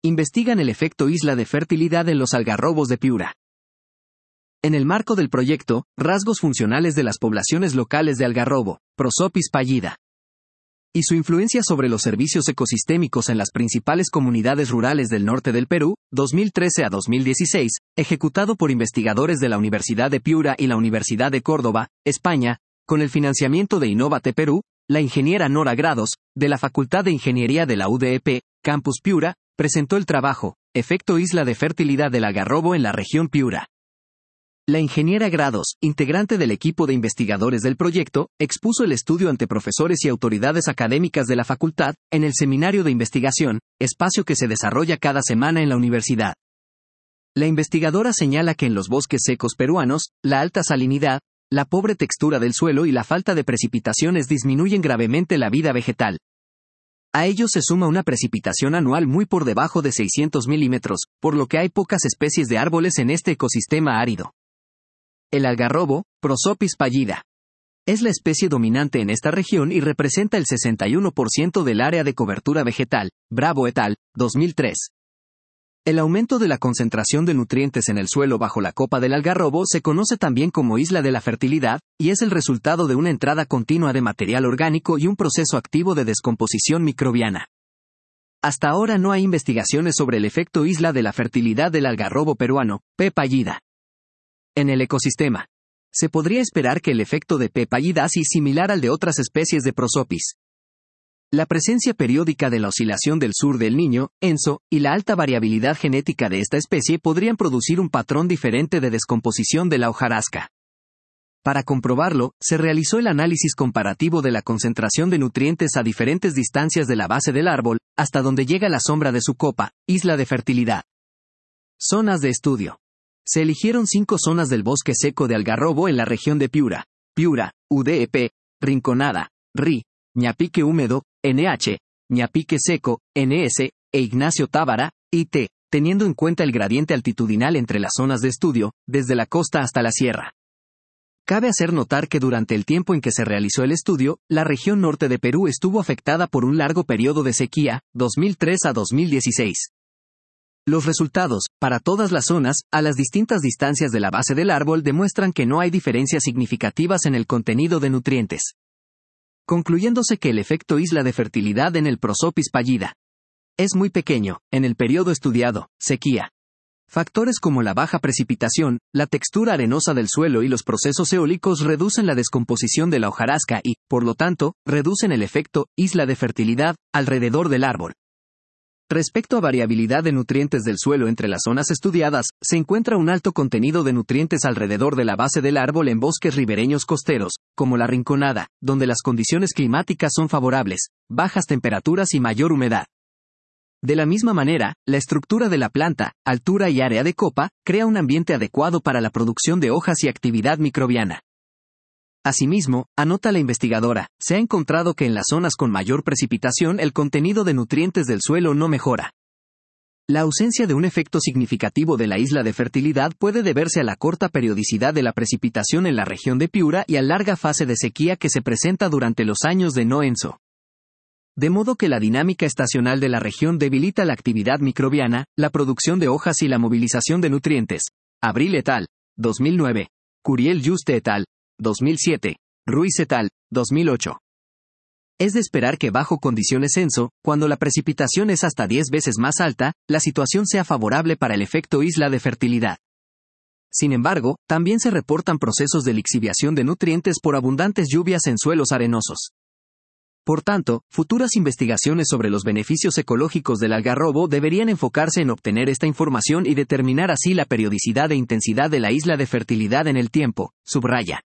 investigan el efecto isla de fertilidad en los algarrobos de Piura. En el marco del proyecto, rasgos funcionales de las poblaciones locales de algarrobo, Prosopis pallida, y su influencia sobre los servicios ecosistémicos en las principales comunidades rurales del norte del Perú, 2013 a 2016, ejecutado por investigadores de la Universidad de Piura y la Universidad de Córdoba, España, con el financiamiento de Innovate Perú, la ingeniera Nora Grados, de la Facultad de Ingeniería de la UDEP, Campus Piura, presentó el trabajo, Efecto Isla de Fertilidad del Algarrobo en la región Piura. La ingeniera Grados, integrante del equipo de investigadores del proyecto, expuso el estudio ante profesores y autoridades académicas de la facultad, en el seminario de investigación, espacio que se desarrolla cada semana en la universidad. La investigadora señala que en los bosques secos peruanos, la alta salinidad, la pobre textura del suelo y la falta de precipitaciones disminuyen gravemente la vida vegetal. A ello se suma una precipitación anual muy por debajo de 600 milímetros, por lo que hay pocas especies de árboles en este ecosistema árido. El algarrobo, Prosopis pallida, es la especie dominante en esta región y representa el 61% del área de cobertura vegetal, Bravo et al., 2003. El aumento de la concentración de nutrientes en el suelo bajo la copa del algarrobo se conoce también como isla de la fertilidad, y es el resultado de una entrada continua de material orgánico y un proceso activo de descomposición microbiana. Hasta ahora no hay investigaciones sobre el efecto isla de la fertilidad del algarrobo peruano, P. pallida. En el ecosistema, se podría esperar que el efecto de P. pallida sea similar al de otras especies de Prosopis. La presencia periódica de la oscilación del sur del Niño, ENSO, y la alta variabilidad genética de esta especie podrían producir un patrón diferente de descomposición de la hojarasca. Para comprobarlo, se realizó el análisis comparativo de la concentración de nutrientes a diferentes distancias de la base del árbol, hasta donde llega la sombra de su copa, isla de fertilidad. Zonas de estudio. Se eligieron 5 zonas del bosque seco de algarrobo en la región de Piura, UDEP, Rinconada, RI, Ñapique húmedo, NH, Ñapique seco, NS, e Ignacio Tábara, IT, teniendo en cuenta el gradiente altitudinal entre las zonas de estudio, desde la costa hasta la sierra. Cabe hacer notar que durante el tiempo en que se realizó el estudio, la región norte de Perú estuvo afectada por un largo periodo de sequía, 2003 a 2016. Los resultados, para todas las zonas, a las distintas distancias de la base del árbol demuestran que no hay diferencias significativas en el contenido de nutrientes, concluyéndose que el efecto isla de fertilidad en el Prosopis pallida es muy pequeño, en el periodo estudiado, sequía. Factores como la baja precipitación, la textura arenosa del suelo y los procesos eólicos reducen la descomposición de la hojarasca y, por lo tanto, reducen el efecto isla de fertilidad alrededor del árbol. Respecto a variabilidad de nutrientes del suelo entre las zonas estudiadas, se encuentra un alto contenido de nutrientes alrededor de la base del árbol en bosques ribereños costeros, como la Rinconada, donde las condiciones climáticas son favorables, bajas temperaturas y mayor humedad. De la misma manera, la estructura de la planta, altura y área de copa, crea un ambiente adecuado para la producción de hojas y actividad microbiana. Asimismo, anota la investigadora, se ha encontrado que en las zonas con mayor precipitación el contenido de nutrientes del suelo no mejora. La ausencia de un efecto significativo de la isla de fertilidad puede deberse a la corta periodicidad de la precipitación en la región de Piura y a la larga fase de sequía que se presenta durante los años de no ENSO. De modo que la dinámica estacional de la región debilita la actividad microbiana, la producción de hojas y la movilización de nutrientes. Abril et al., 2009. Curiel Juste et al., 2007, Ruiz et al., 2008. Es de esperar que bajo condiciones ENSO, cuando la precipitación es hasta 10 veces más alta, la situación sea favorable para el efecto isla de fertilidad. Sin embargo, también se reportan procesos de lixiviación de nutrientes por abundantes lluvias en suelos arenosos. Por tanto, futuras investigaciones sobre los beneficios ecológicos del algarrobo deberían enfocarse en obtener esta información y determinar así la periodicidad e intensidad de la isla de fertilidad en el tiempo, subraya.